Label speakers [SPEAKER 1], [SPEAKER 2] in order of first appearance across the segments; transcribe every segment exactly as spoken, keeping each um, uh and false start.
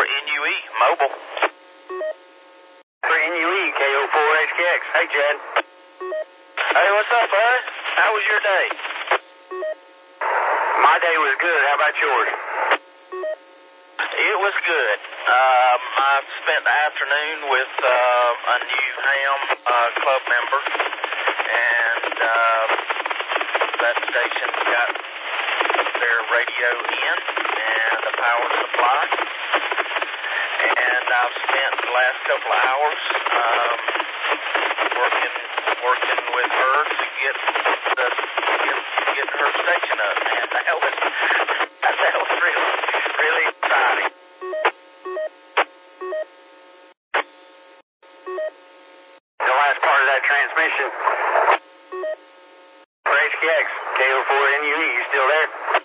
[SPEAKER 1] N U E, mobile.
[SPEAKER 2] For N U E, K O four H K X. Hey, Chad.
[SPEAKER 1] Hey, what's up, bud? How was your day?
[SPEAKER 2] My day was good. How about yours?
[SPEAKER 1] It was good. Um, I spent the afternoon with uh, a new ham uh, club member, and uh, that station got their radio in and the power supply. And I've spent the last couple of hours um, working working with her to get the get, get her station up. Man, that was that was really really exciting.
[SPEAKER 2] The last part of that transmission for H K X, K O four N U E. You still there?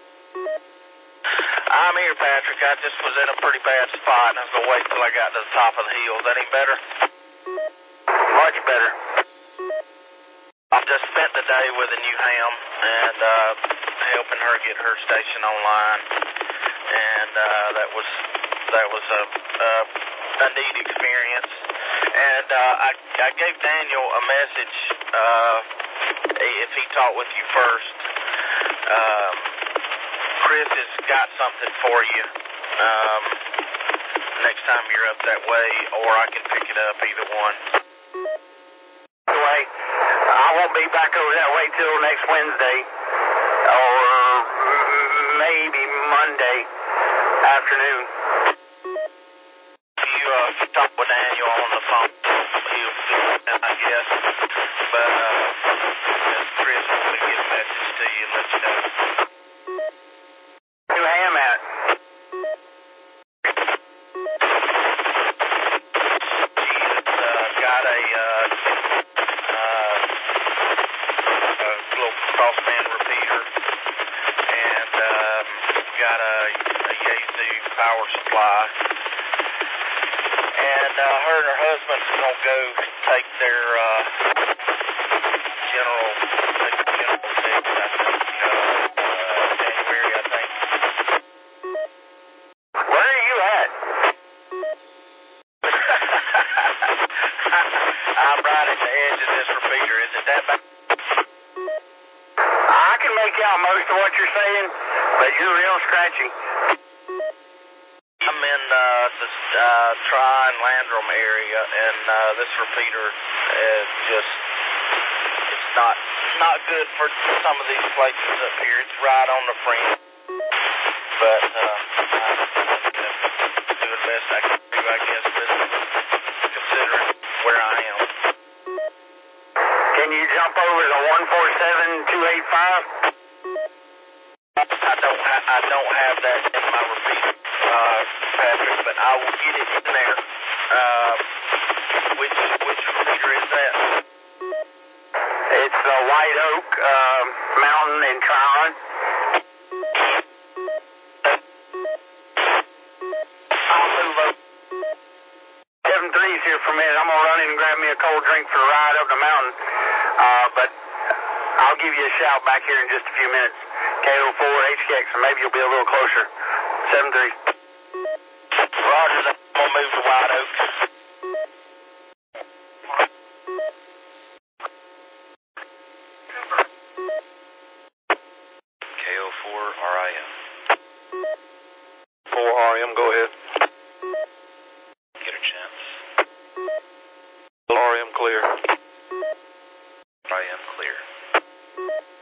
[SPEAKER 1] I'm here, Patrick. I just was in a pretty bad spot, and I was going to wait till I got to the top of the hill. Is that any better?
[SPEAKER 2] Much better.
[SPEAKER 1] I just spent the day with a new ham and uh, helping her get her station online, and uh, that was that was a, a, a neat experience. And uh, I, I gave Daniel a message uh, if he talked with you first. Um, Chris has got something for you um, next time you're up that way, or I can pick it up, either one.
[SPEAKER 2] Anyway, I won't be back over that way till next Wednesday, or maybe Monday afternoon.
[SPEAKER 1] You uh, can talk with Daniel on the phone. He'll do that, I guess. But uh, Chris will get a message to you and let you know.
[SPEAKER 2] New ham at?
[SPEAKER 1] She's uh, got a, uh, uh, a little crossband repeater and um, got a, a Yaesu power supply. And uh, her and her husband's going to go take their uh, general, take the general test, I think, uh, uh, January, I think.
[SPEAKER 2] Where are you at?
[SPEAKER 1] I'm right at the edge of this repeater. Is it that bad?
[SPEAKER 2] I can make out most of what you're saying, but you're real scratchy.
[SPEAKER 1] I'm in uh, the uh, Tri and Landrum area, and uh, this repeater is just, it's not not good for some of these places up here. It's right on the fringe. But uh, I'm doing the best I can do, I guess, with considering where I am.
[SPEAKER 2] Can you jump over to one four seven two eight five?
[SPEAKER 1] I don't, ha- I don't have that in my repeater, uh, Patrick, but I will get it in there. Uh, which which repeater is that?
[SPEAKER 2] It's the White Oak uh, Mountain in Tryon.
[SPEAKER 1] I'll move over.
[SPEAKER 2] seven three's here for a minute. I'm going to run in and grab me a cold drink for a ride up the mountain. Uh, but I'll give you a shout back here in just a few minutes. K O four H K X, and maybe you'll be a little closer. seven three.
[SPEAKER 1] Roger that. I'm going to move to White Oak.
[SPEAKER 3] K O four R I M.
[SPEAKER 4] four R M, go ahead.
[SPEAKER 3] Get a chance.
[SPEAKER 4] R M clear.
[SPEAKER 3] R I M clear.